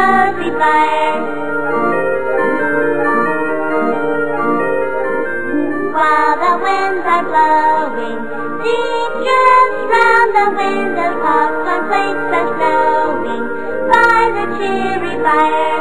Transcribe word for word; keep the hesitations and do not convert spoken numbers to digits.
rosy fire. While the winds are blowing, deep drifts round the window, popcorn flakes are snowing by the cheery fire.